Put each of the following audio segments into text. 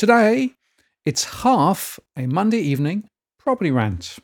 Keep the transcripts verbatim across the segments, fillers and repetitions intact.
Today, it's half a Monday evening property rant.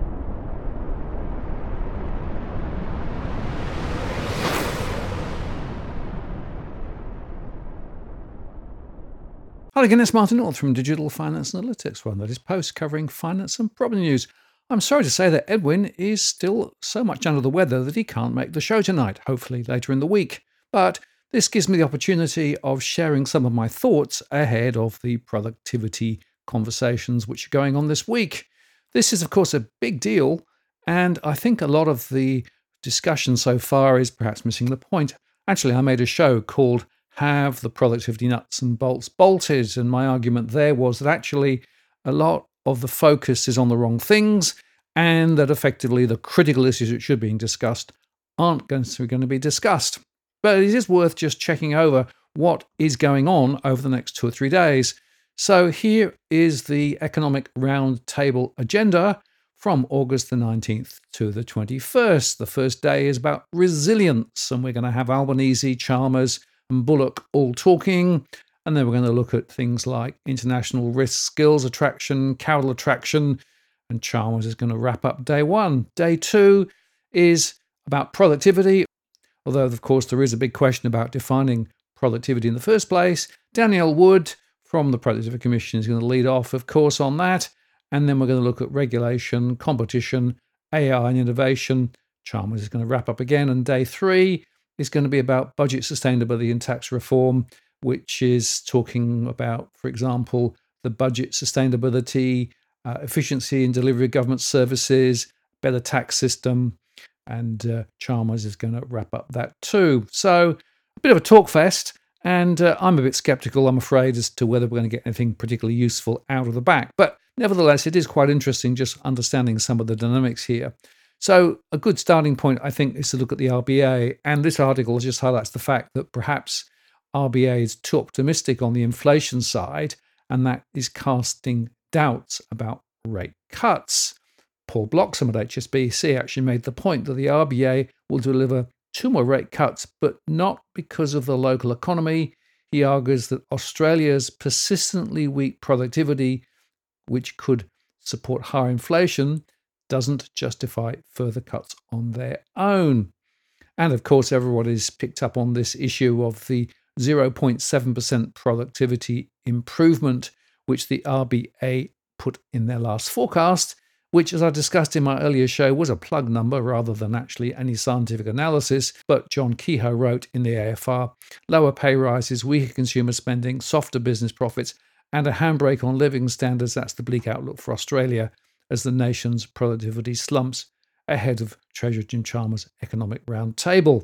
Hello again, it's Martin North from Digital Finance Analytics, one that is post covering finance and property news. I'm sorry to say that Edwin is still so much under the weather that he can't make the show tonight, hopefully later in the week. But this gives me the opportunity of sharing some of my thoughts ahead of the productivity conversations which are going on this week. This is, of course, a big deal, and I think a lot of the discussion so far is perhaps missing the point. Actually, I made a show called Have the Productivity Nuts and Bolts Bolted? And my argument there was that actually a lot of the focus is on the wrong things, and that effectively the critical issues that should be discussed aren't going to, going to be discussed. But it is worth just checking over what is going on over the next two or three days. So here is the Economic Roundtable agenda from August the nineteenth to the twenty-first. The first day is about resilience, and we're going to have Albanese, Chalmers, and Bullock all talking. And then we're going to look at things like international risk, skills attraction, capital attraction, and Chalmers is going to wrap up day one. Day two is about productivity, although, of course, there is a big question about defining productivity in the first place. Danielle Wood from the Productivity Commission is going to lead off, of course, on that. And then we're going to look at regulation, competition, A I and innovation. Chalmers is going to wrap up again. And day three is going to be about budget sustainability and tax reform, which is talking about, for example, the budget sustainability, uh, efficiency in delivery of government services, better tax system, and uh, Chalmers is going to wrap up that too. So a bit of a talk fest, and uh, I'm a bit skeptical, I'm afraid, as to whether we're going to get anything particularly useful out of the back. But nevertheless, it is quite interesting just understanding some of the dynamics here. So a good starting point, I think, is to look at the R B A. And this article just highlights the fact that perhaps R B A is too optimistic on the inflation side, and that is casting doubts about rate cuts. Paul Bloxham at H S B C actually made the point that the R B A will deliver two more rate cuts, but not because of the local economy. He argues that Australia's persistently weak productivity, which could support higher inflation, doesn't justify further cuts on their own. And of course, everybody's picked up on this issue of the zero point seven percent productivity improvement, which the R B A put in their last forecast, which, as I discussed in my earlier show, was a plug number rather than actually any scientific analysis. But John Kehoe wrote in the A F R, lower pay rises, weaker consumer spending, softer business profits, and a handbrake on living standards. That's the bleak outlook for Australia as the nation's productivity slumps ahead of Treasurer Jim Chalmers' Economic Roundtable.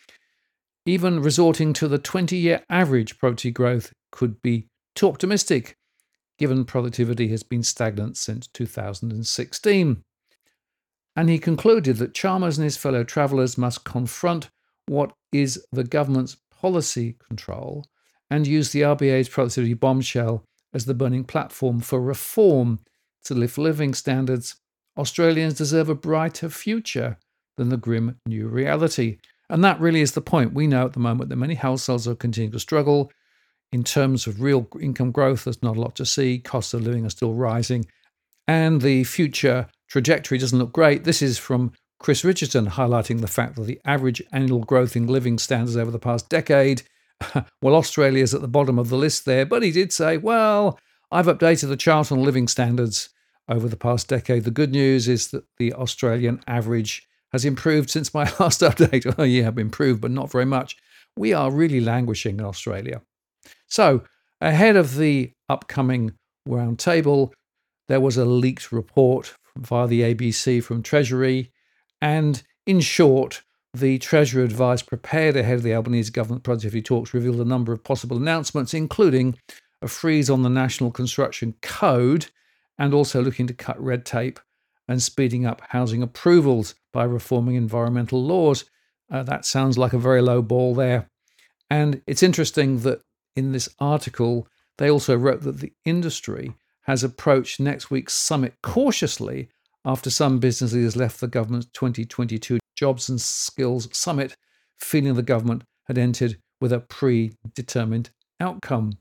Even resorting to the twenty-year average productivity growth could be too optimistic, given productivity has been stagnant since two thousand sixteen. And he concluded that Chalmers and his fellow travellers must confront what is the government's policy control and use the R B A's productivity bombshell as the burning platform for reform to lift living standards. Australians deserve a brighter future than the grim new reality. And that really is the point. We know at the moment that many households are continuing to struggle. In terms of real income growth, there's not a lot to see. Costs of living are still rising. And the future trajectory doesn't look great. This is from Chris Richardson, highlighting the fact that the average annual growth in living standards over the past decade, well, Australia is at the bottom of the list there. But he did say, well, I've updated the chart on living standards over the past decade. The good news is that the Australian average has improved since my last update. Oh, yeah, improved, but not very much. We are really languishing in Australia. So, ahead of the upcoming roundtable, there was a leaked report via the A B C from Treasury. And in short, the Treasury advice prepared ahead of the Albanese government productivity talks revealed a number of possible announcements, including a freeze on the National Construction Code and also looking to cut red tape and speeding up housing approvals by reforming environmental laws. Uh, that sounds like a very low ball there. And it's interesting that in this article, they also wrote that the industry has approached next week's summit cautiously after some business leaders left the government's twenty twenty-two Jobs and Skills Summit, feeling the government had entered with a predetermined outcome.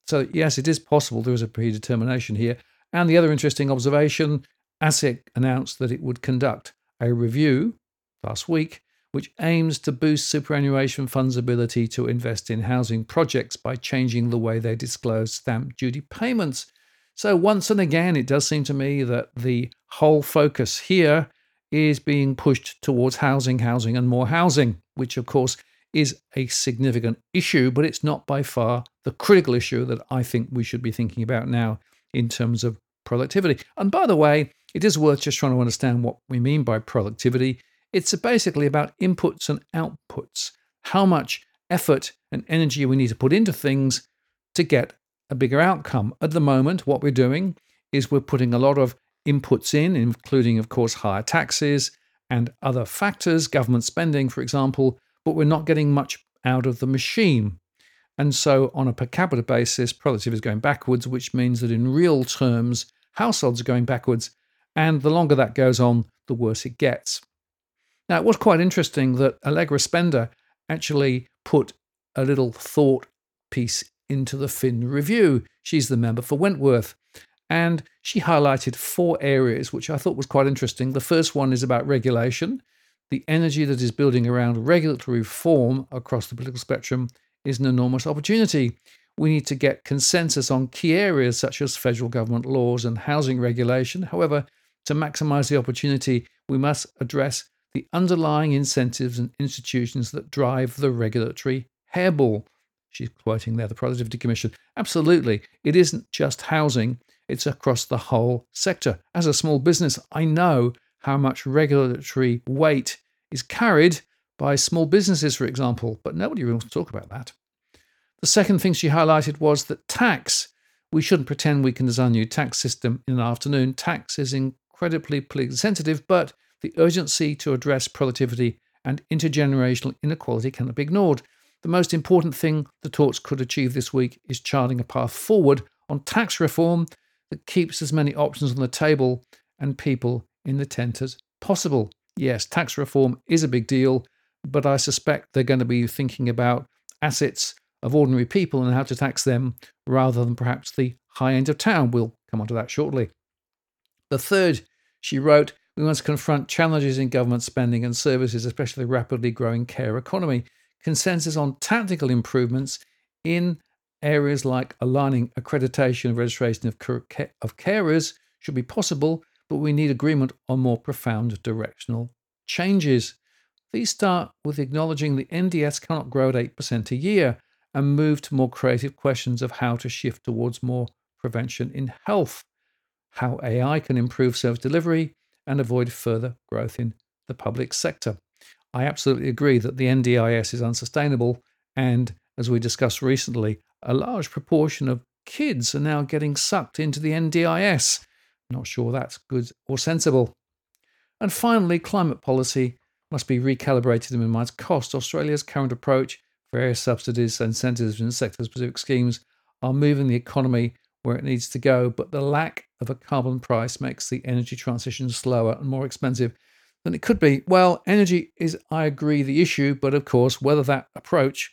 So yes, it is possible there is a predetermination here. And the other interesting observation, ASIC announced that it would conduct a review last week, which aims to boost superannuation funds' ability to invest in housing projects by changing the way they disclose stamp duty payments. So once and again, it does seem to me that the whole focus here is being pushed towards housing, housing, and more housing, which of course is a significant issue, but it's not by far the critical issue that I think we should be thinking about now in terms of productivity. And by the way, it is worth just trying to understand what we mean by productivity. It's basically about inputs and outputs, how much effort and energy we need to put into things to get a bigger outcome. At the moment, what we're doing is we're putting a lot of inputs in, including, of course, higher taxes and other factors, government spending, for example, but we're not getting much out of the machine. And so on a per capita basis, productivity is going backwards, which means that in real terms, households are going backwards. And the longer that goes on, the worse it gets. Now, it was quite interesting that Allegra Spender actually put a little thought piece into the Fin Review. She's the member for Wentworth. And she highlighted four areas, which I thought was quite interesting. The first one is about regulation. The energy that is building around regulatory reform across the political spectrum is an enormous opportunity. We need to get consensus on key areas such as federal government laws and housing regulation. However, to maximize the opportunity, we must address the underlying incentives and institutions that drive the regulatory hairball. She's quoting there the Productivity Commission. Absolutely, it isn't just housing, it's across the whole sector. As a small business, I know how much regulatory weight is carried by small businesses, for example, but nobody really wants to talk about that. The second thing she highlighted was that tax. We shouldn't pretend we can design a new tax system in an afternoon. Tax is incredibly politically sensitive, but the urgency to address productivity and intergenerational inequality cannot be ignored. The most important thing the talks could achieve this week is charting a path forward on tax reform that keeps as many options on the table and people in the tent as possible. Yes, tax reform is a big deal, but I suspect they're going to be thinking about assets of ordinary people and how to tax them rather than perhaps the high end of town. We'll come on to that shortly. The third, she wrote, we must confront challenges in government spending and services, especially the rapidly growing care economy. Consensus on tactical improvements in areas like aligning accreditation and registration of, of carers should be possible, but we need agreement on more profound directional changes. These start with acknowledging the N D S cannot grow at eight percent a year and move to more creative questions of how to shift towards more prevention in health, how A I can improve service delivery and avoid further growth in the public sector. I absolutely agree that the N D I S is unsustainable, and as we discussed recently, a large proportion of kids are now getting sucked into the N D I S. Not sure that's good or sensible. And finally, climate policy must be recalibrated to minimize cost. Australia's current approach, various subsidies, incentives, and sector-specific schemes are moving the economy where it needs to go, but the lack of a carbon price makes the energy transition slower and more expensive than it could be. Well, energy is, I agree, the issue, but of course, whether that approach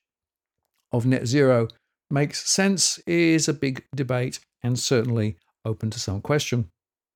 of net zero makes sense is a big debate and certainly open to some question.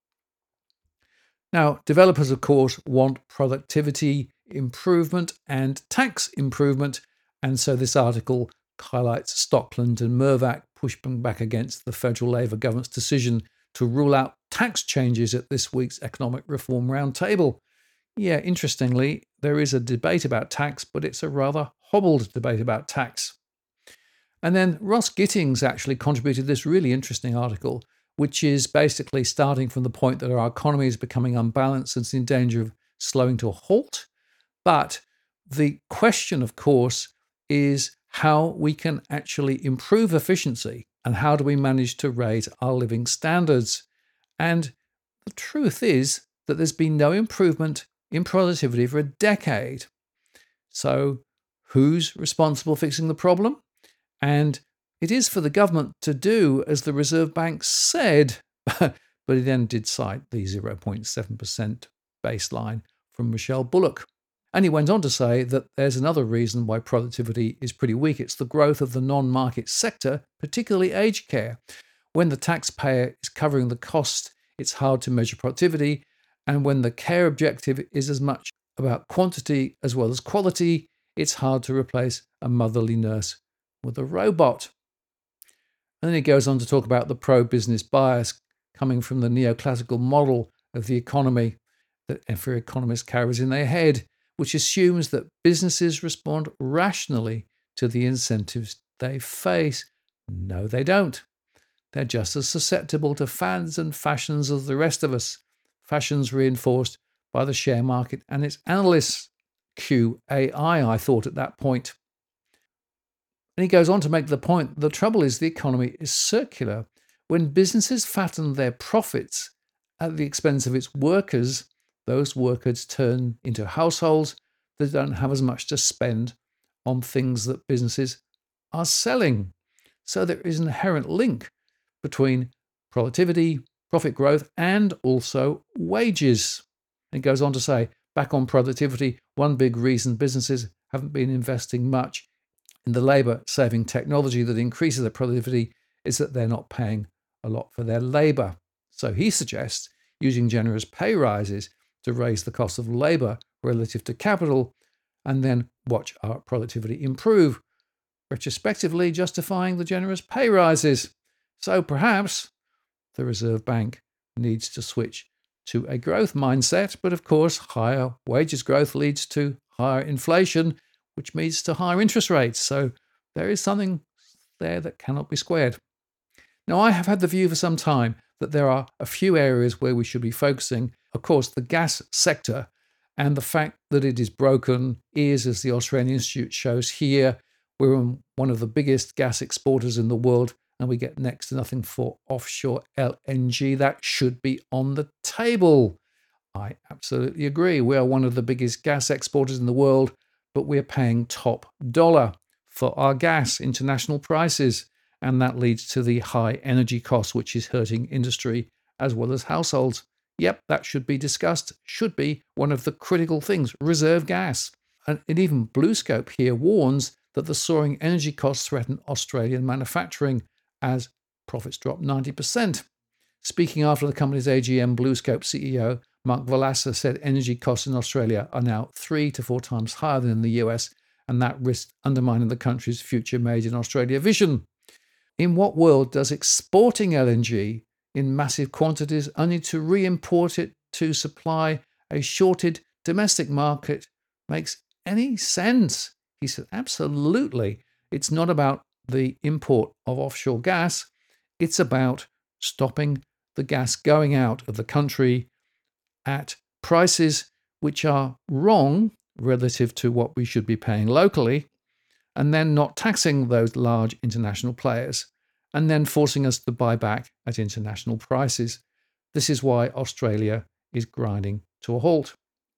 Now, developers, of course, want productivity improvement and tax improvement, and so this article highlights Stockland and Mirvac pushing back against the federal Labor government's decision to rule out tax changes at this week's Economic Reform Roundtable. Yeah, interestingly, there is a debate about tax, but it's a rather hobbled debate about tax. And then Ross Gittings actually contributed this really interesting article, which is basically starting from the point that our economy is becoming unbalanced and it's in danger of slowing to a halt. But the question, of course, is how we can actually improve efficiency and how do we manage to raise our living standards. And the truth is that there's been no improvement in productivity for a decade. So who's responsible for fixing the problem? And it is for the government to do, as the Reserve Bank said, but he then did cite the zero point seven percent baseline from Michelle Bullock. And he went on to say that there's another reason why productivity is pretty weak. It's the growth of the non-market sector, particularly aged care. When the taxpayer is covering the cost, it's hard to measure productivity. And when the care objective is as much about quantity as well as quality, it's hard to replace a motherly nurse with a robot. And then he goes on to talk about the pro-business bias coming from the neoclassical model of the economy that every economist carries in their head, which assumes that businesses respond rationally to the incentives they face. No, they don't. They're just as susceptible to fads and fashions as the rest of us, fashions reinforced by the share market and its analysts. Q A I, I thought at that point. And he goes on to make the point, the trouble is the economy is circular. When businesses fatten their profits at the expense of its workers, those workers turn into households that don't have as much to spend on things that businesses are selling. So there is an inherent link between productivity, profit growth, and also wages. It goes on to say, back on productivity, one big reason businesses haven't been investing much in the labor-saving technology that increases their productivity is that they're not paying a lot for their labor. So he suggests using generous pay rises to raise the cost of labor relative to capital and then watch our productivity improve, retrospectively justifying the generous pay rises. So perhaps the Reserve Bank needs to switch to a growth mindset, but of course, higher wages growth leads to higher inflation, which leads to higher interest rates. So there is something there that cannot be squared. Now, I have had the view for some time that there are a few areas where we should be focusing. Of course, the gas sector, and the fact that it is broken is, as the Australian Institute shows here, we're one of the biggest gas exporters in the world, and we get next to nothing for offshore L N G. That should be on the table. I absolutely agree. We are one of the biggest gas exporters in the world, but we're paying top dollar for our gas, international prices, and that leads to the high energy costs, which is hurting industry as well as households. Yep, that should be discussed, should be one of the critical things, reserve gas. And even BlueScope here warns that the soaring energy costs threaten Australian manufacturing as profits drop ninety percent. Speaking after the company's A G M, BlueScope C E O Mark Valassa said energy costs in Australia are now three to four times higher than in the U S, and that risks undermining the country's future made in Australia vision. In what world does exporting L N G in massive quantities only to re-import it to supply a shorted domestic market makes any sense? He said, absolutely. It's not about the import of offshore gas. It's about stopping the gas going out of the country at prices which are wrong relative to what we should be paying locally, and then not taxing those large international players, and then forcing us to buy back at international prices. This is why Australia is grinding to a halt.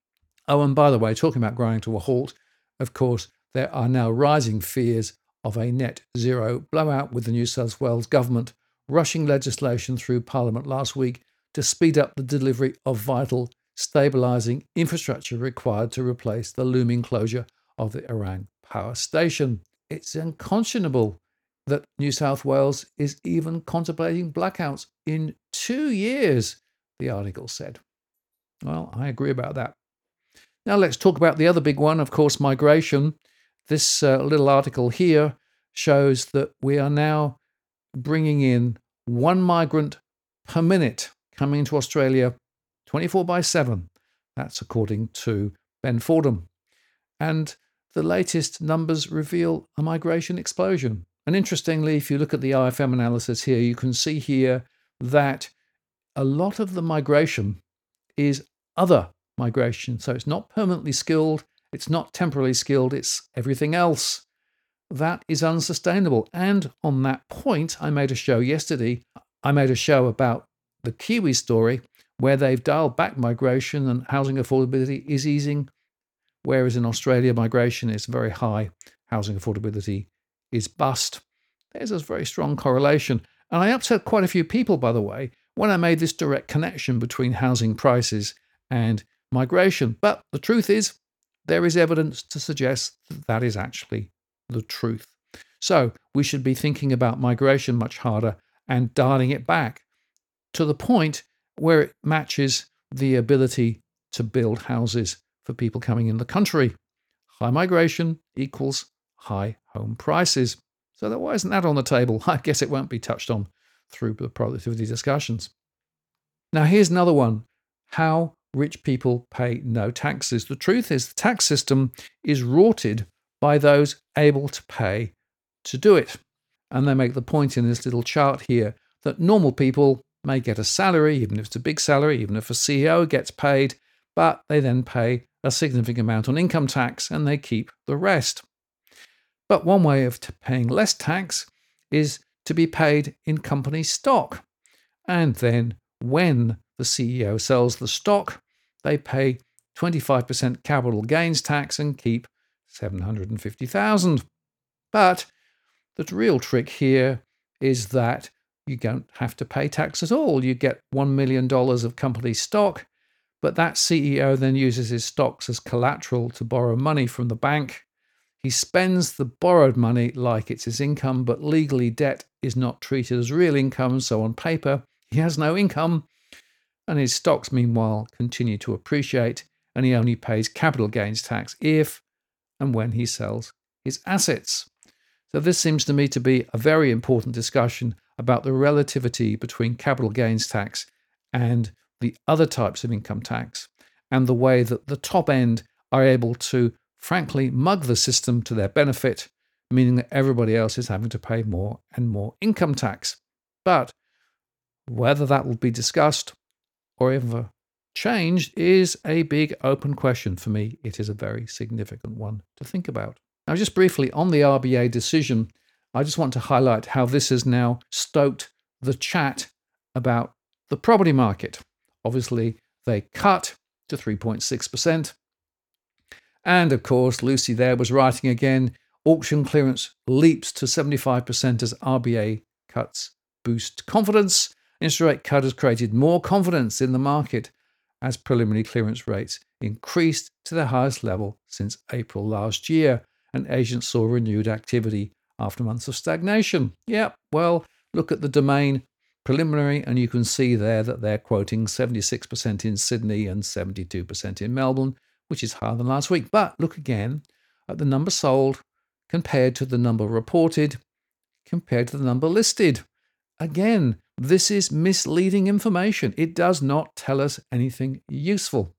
Oh, and by the way, talking about grinding to a halt, of course, there are now rising fears of a net zero blowout, with the New South Wales government rushing legislation through Parliament last week to speed up the delivery of vital stabilising infrastructure required to replace the looming closure of the Erang power station. It's unconscionable that New South Wales is even contemplating blackouts in two years, the article said. Well, I agree about that. Now let's talk about the other big one, of course, migration. This uh, little article here shows that we are now bringing in one migrant per minute coming into Australia twenty-four by seven. That's according to Ben Fordham. And the latest numbers reveal a migration explosion. And interestingly, if you look at the I F M analysis here, you can see here that a lot of the migration is other migration. So it's not permanently skilled, it's not temporarily skilled, it's everything else. That is unsustainable. And on that point, I made a show yesterday. I made a show about the Kiwi story, where they've dialed back migration and housing affordability is easing, whereas in Australia, migration is very high, housing affordability is bust. There's a very strong correlation. And I upset quite a few people, by the way, when I made this direct connection between housing prices and migration. But the truth is, there is evidence to suggest that that is actually the truth. So we should be thinking about migration much harder and dialing it back to the point where it matches the ability to build houses for people coming in the country. High migration equals high home prices. So that, why isn't that on the table? I guess it won't be touched on through the productivity discussions. Now here's another one. How rich people pay no taxes. The truth is the tax system is rorted by those able to pay to do it. And they make the point in this little chart here that normal people may get a salary, even if it's a big salary, even if a C E O gets paid, but they then pay a significant amount on income tax and they keep the rest. But one way of t- paying less tax is to be paid in company stock. And then when the C E O sells the stock, they pay twenty-five percent capital gains tax and keep seven hundred fifty thousand dollars. But the real trick here is that you don't have to pay tax at all. You get one million dollars of company stock, but that C E O then uses his stocks as collateral to borrow money from the bank. He spends the borrowed money like it's his income, but legally debt is not treated as real income, so on paper he has no income, and his stocks meanwhile continue to appreciate, and he only pays capital gains tax if and when he sells his assets. So this seems to me to be a very important discussion about the relativity between capital gains tax and the other types of income tax, and the way that the top end are able to, frankly, mug the system to their benefit, meaning that everybody else is having to pay more and more income tax. But whether that will be discussed or ever changed is a big open question. For me, it is a very significant one to think about. Now, just briefly on the R B A decision, I just want to highlight how this has now stoked the chat about the property market. Obviously, they cut to three point six percent. And of course, Lucy there was writing again, auction clearance leaps to seventy-five percent as R B A cuts boost confidence. Interest rate cut has created more confidence in the market as preliminary clearance rates increased to their highest level since April last year, and agents saw renewed activity after months of stagnation. Yeah, well, look at the Domain preliminary, and you can see there that they're quoting seventy-six percent in Sydney and seventy-two percent in Melbourne, which is higher than last week. But look again at the number sold compared to the number reported, compared to the number listed. Again, this is misleading information. It does not tell us anything useful.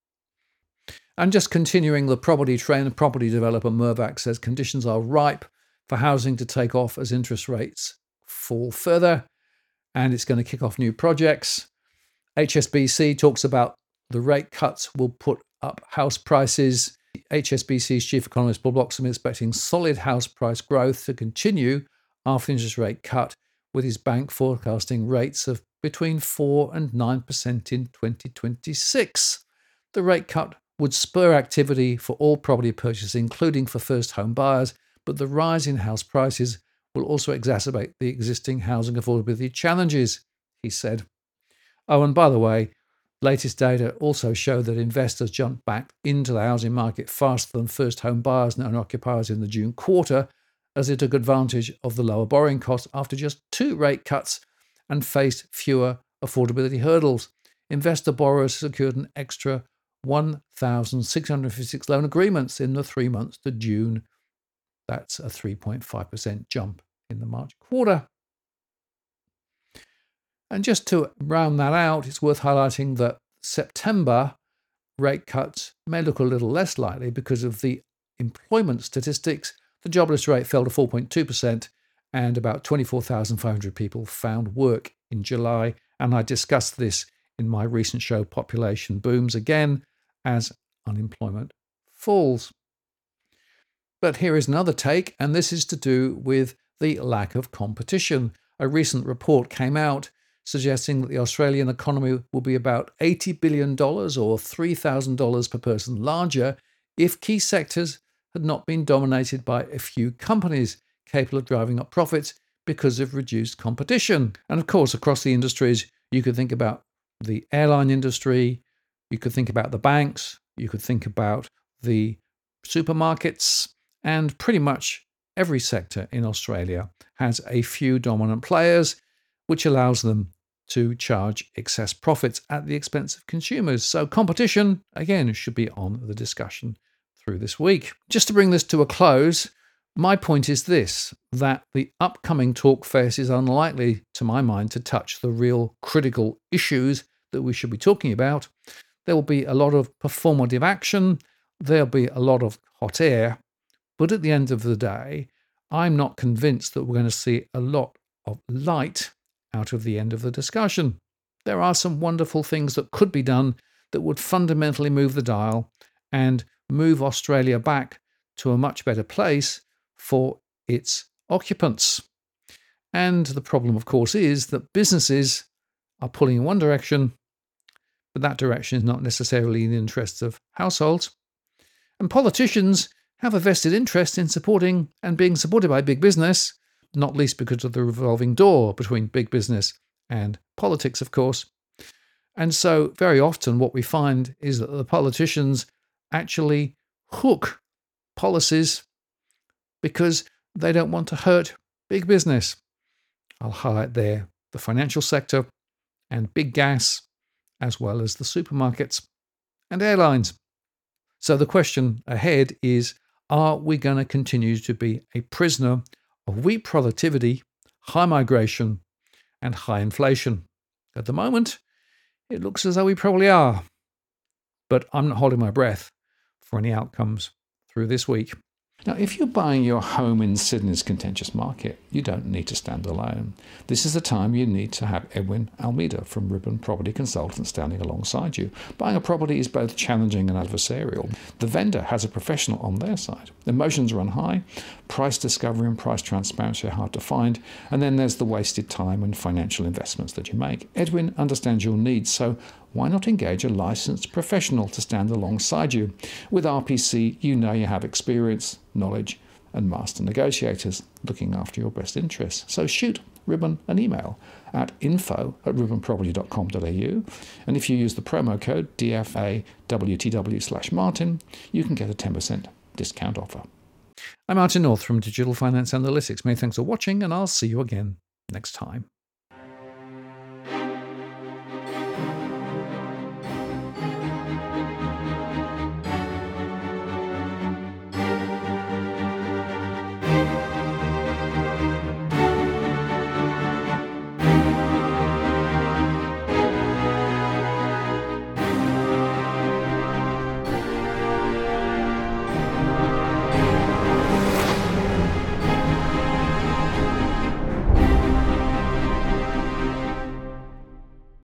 And just continuing the property trend, property developer Mirvac says conditions are ripe for housing to take off as interest rates fall further, and it's going to kick off new projects. H S B C talks about the rate cuts will put up house prices. H S B C's chief economist Bob Bloxham is expecting solid house price growth to continue after interest rate cut, with his bank forecasting rates of between four and nine percent in twenty twenty-six. The rate cut would spur activity for all property purchases, including for first home buyers, but the rise in house prices will also exacerbate the existing housing affordability challenges, he said. Oh, and by the way, latest data also show that investors jumped back into the housing market faster than first home buyers and owner-occupiers in the June quarter, as they took advantage of the lower borrowing costs after just two rate cuts and faced fewer affordability hurdles. Investor borrowers secured an extra one thousand six hundred fifty-six loan agreements in the three months to June. That's a three point five percent jump in the March quarter. And just to round that out, it's worth highlighting that September rate cuts may look a little less likely because of the employment statistics. The jobless rate fell to four point two percent, and about twenty-four thousand five hundred people found work in July. And I discussed this in my recent show, Population Booms, again, as unemployment falls. But here is another take, and this is to do with the lack of competition. A recent report came out suggesting that the Australian economy will be about eighty billion dollars or three thousand dollars per person larger if key sectors had not been dominated by a few companies capable of driving up profits because of reduced competition. And of course, across the industries, you could think about the airline industry, you could think about the banks, you could think about the supermarkets, and pretty much every sector in Australia has a few dominant players, which allows them to charge excess profits at the expense of consumers. So competition, again, should be on the discussion through this week. Just to bring this to a close, my point is this, that the upcoming Talkfest is unlikely, to my mind, to touch the real critical issues that we should be talking about. There will be a lot of performative action, there'll be a lot of hot air, but at the end of the day, I'm not convinced that we're going to see a lot of light out of the end of the discussion. There are some wonderful things that could be done that would fundamentally move the dial and move Australia back to a much better place for its occupants. And the problem, of course, is that businesses are pulling in one direction, but that direction is not necessarily in the interests of households. And politicians have a vested interest in supporting and being supported by big business, not least because of the revolving door between big business and politics, of course. And so very often what we find is that the politicians actually hook policies because they don't want to hurt big business. I'll highlight there the financial sector and big gas, as well as the supermarkets and airlines. So the question ahead is, are we going to continue to be a prisoner of weak productivity, high migration, and high inflation? At the moment, it looks as though we probably are. But I'm not holding my breath for any outcomes through this week. Now, if you're buying your home in Sydney's contentious market, you don't need to stand alone. This is the time you need to have Edwin Almeida from Ribbon Property Consultants standing alongside you. Buying a property is both challenging and adversarial. The vendor has a professional on their side. Emotions run high, price discovery and price transparency are hard to find, and then there's the wasted time and financial investments that you make. Edwin understands your needs, so why not engage a licensed professional to stand alongside you? With R P C, you know you have experience, knowledge, and master negotiators looking after your best interests. So shoot Ribbon an email at info at ribbon property dot com dot a u, and if you use the promo code D F A W T W slash Martin, you can get a ten percent discount offer. I'm Martin North from Digital Finance Analytics. Many thanks for watching, and I'll see you again next time.